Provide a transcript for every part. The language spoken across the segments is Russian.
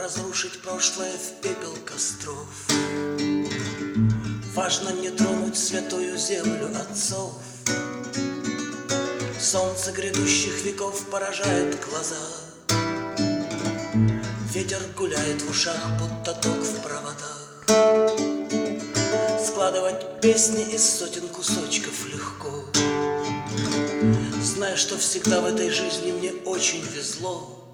разрушить прошлое в пепел костров. Важно не тронуть святую землю отцов. Солнце грядущих веков поражает глаза. Ветер гуляет в ушах, будто ток в проводах. Складывать песни из сотен кусочков легко, зная, что всегда в этой жизни мне очень везло.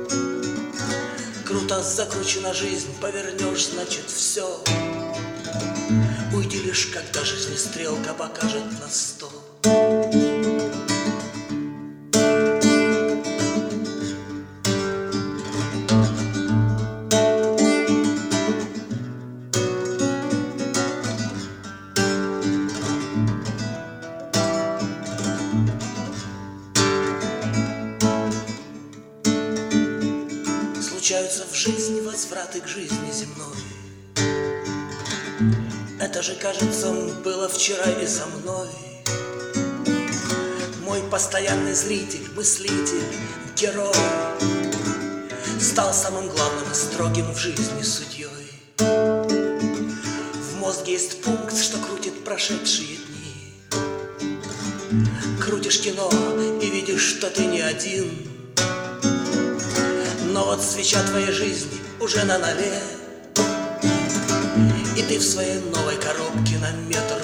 Круто закручена жизнь, повернешь, значит все. Уйди лишь, когда жизни стрелка покажет на 100. Случаются в жизни возвраты к жизни земной. Это же, кажется, было вчера и со мной. Мой постоянный зритель, мыслитель, герой стал самым главным и строгим в жизни судьей. В мозге есть пункт, что крутит прошедшие дни. Крутишь кино и видишь, что ты не один. Но вот свеча твоей жизни уже на ноле, и ты в своей новой коробке на метр